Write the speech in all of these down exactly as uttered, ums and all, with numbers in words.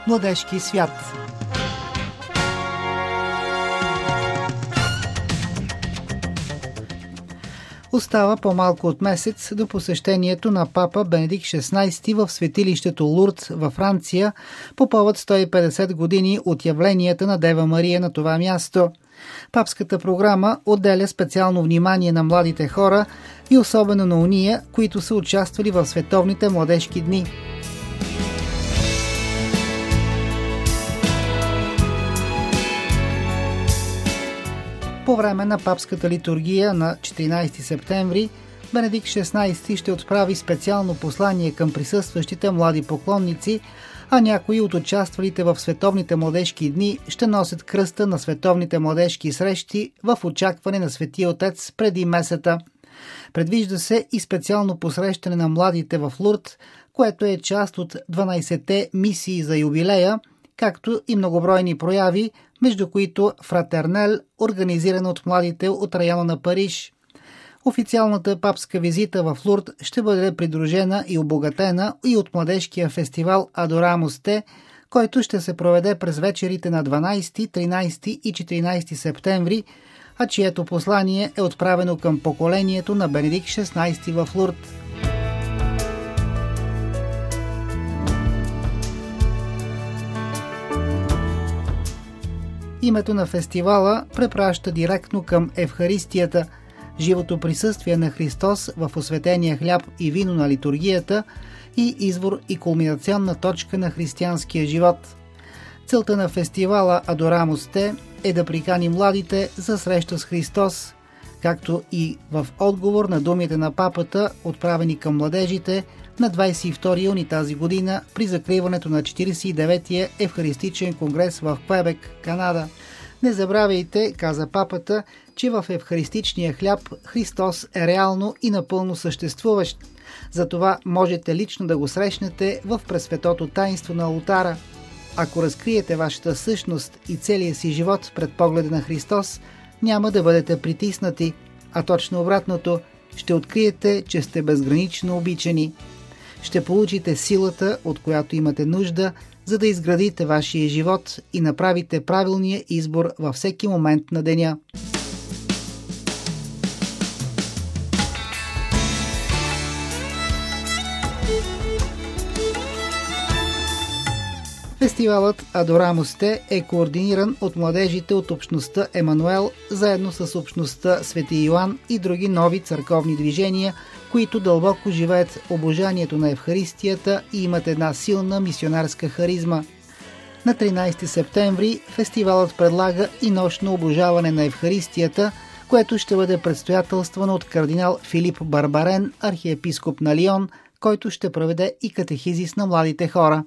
Младежки свят. Остава по-малко от месец до посещението на папа Бенедикт шестнайсети в светилището Лурд във Франция по повод сто и петдесет години от явленията на Дева Мария на това място. Папската програма отделя специално внимание на младите хора и особено на уния, които са участвали в световните младежки дни. По време на папската литургия на четиринайсети септември Бенедикт шестнайсети ще отправи специално послание към присъстващите млади поклонници, а някои от участвалите в световните младежки дни ще носят кръста на световните младежки срещи в очакване на Светия Отец преди месата. Предвижда се и специално посрещане на младите в Лурд, което е част от дванайсетте мисии за юбилея, както и многобройни прояви, между които Фратернел, организиран от младите от района на Париж. Официалната папска визита в Лурд ще бъде придружена и обогатена и от младежкия фестивал Адорамус Те, който ще се проведе през вечерите на дванайсети, тринайсети и четиринайсети септември, а чието послание е отправено към поколението на Бенедикт шестнайсети в Лурд. Името на фестивала препраща директно към Евхаристията, живото присъствие на Христос в осветения хляб и вино на литургията и извор и кулминационна точка на християнския живот. Целта на фестивала Адорамус Те е да прикани младите за среща с Христос, както и в отговор на думите на папата, отправени към младежите на двайсет и втори юни тази година при закриването на четирийсет и деветия Евхаристичен конгрес в Квебек, Канада. Не забравяйте, каза папата, че в евхаристичния хляб Христос е реално и напълно съществуващ. Затова можете лично да го срещнете в пресветото таинство на олтара. Ако разкриете вашата същност и целия си живот пред погледа на Христос, няма да бъдете притиснати, а точно обратното, ще откриете, че сте безгранично обичани. Ще получите силата, от която имате нужда, за да изградите вашия живот и направите правилния избор във всеки момент на деня. Фестивалът Адорамус Те е координиран от младежите от общността Емануел, заедно с общността Свети Йоан и други нови църковни движения, които дълбоко живеят обожанието на Евхаристията и имат една силна мисионарска харизма. На тринайсети септември фестивалът предлага и нощно обожаване на Евхаристията, което ще бъде предстоятелствано от кардинал Филип Барбарен, архиепископ на Лион, който ще проведе и катехизис на младите хора.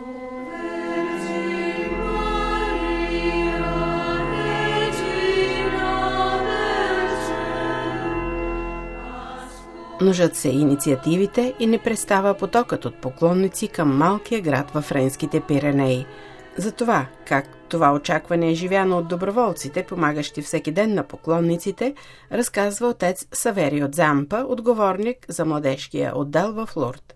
Множат се инициативите и не престава потокът от поклонници към малкия град във френските Пиренеи. За това, как това очакване е живяно от доброволците, помагащи всеки ден на поклонниците, разказва отец Саверио Зампа, отговорник за младежкия отдел в Лурд.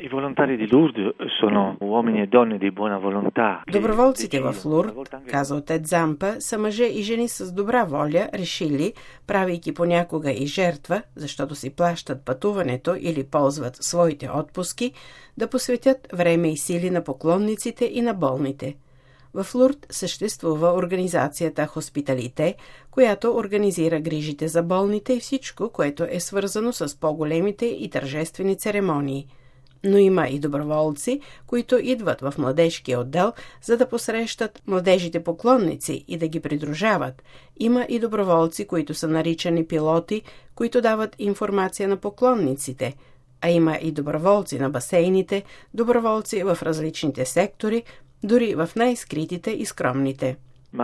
Доброволците в Лурд, каза отец Зампа, са мъже и жени с добра воля, решили, правейки понякога и жертва, защото си плащат пътуването или ползват своите отпуски, да посветят време и сили на поклонниците и на болните. В Лурд съществува организацията Хоспиталите, която организира грижите за болните и всичко, което е свързано с по-големите и тържествени церемонии. Но има и доброволци, които идват в младежкия отдел, за да посрещат младежите поклонници и да ги придружават. Има и доброволци, които са наричани пилоти, които дават информация на поклонниците. А има и доброволци на басейните, доброволци в различните сектори, дори в най-скритите и скромните.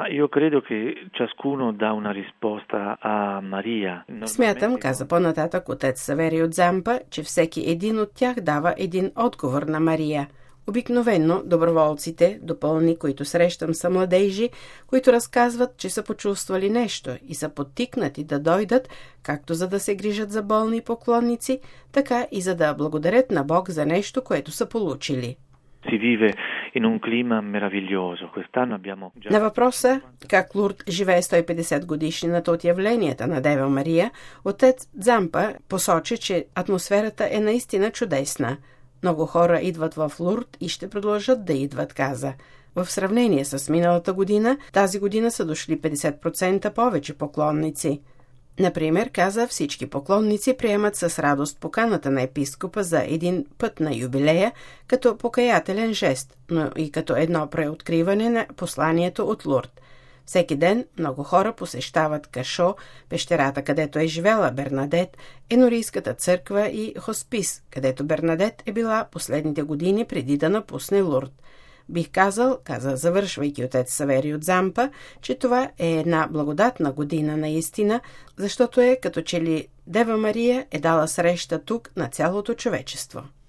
Смятам, каза по-нататък отец Саверио Зампа, че всеки един от тях дава един отговор на Мария. Обикновено доброволците, допълни, които срещам, са младежи, които разказват, че са почувствали нещо и са подтикнати да дойдат, както за да се грижат за болни поклонници, така и за да благодарят на Бог за нещо, което са получили. На въпроса как Лурд живее сто и петдесет годишнината от явленията на Дева Мария, отец Дзампа посочи, че атмосферата е наистина чудесна. Много хора идват в Лурд и ще продължат да идват, каза. В сравнение с миналата година, тази година са дошли петдесет процента повече поклонници. Например, каза, всички поклонници приемат с радост поканата на епископа за един път на юбилея като покаятелен жест, но и като едно преоткриване на посланието от Лурд. Всеки ден много хора посещават Кашо, пещерата, където е живела Бернадет, Енорийската църква и хоспис, където Бернадет е била последните години преди да напусне Лурд. Бих казал, каза завършвайки отец Саверио Дзампа, че това е една благодатна година наистина, защото е като че ли Дева Мария е дала среща тук на цялото човечество.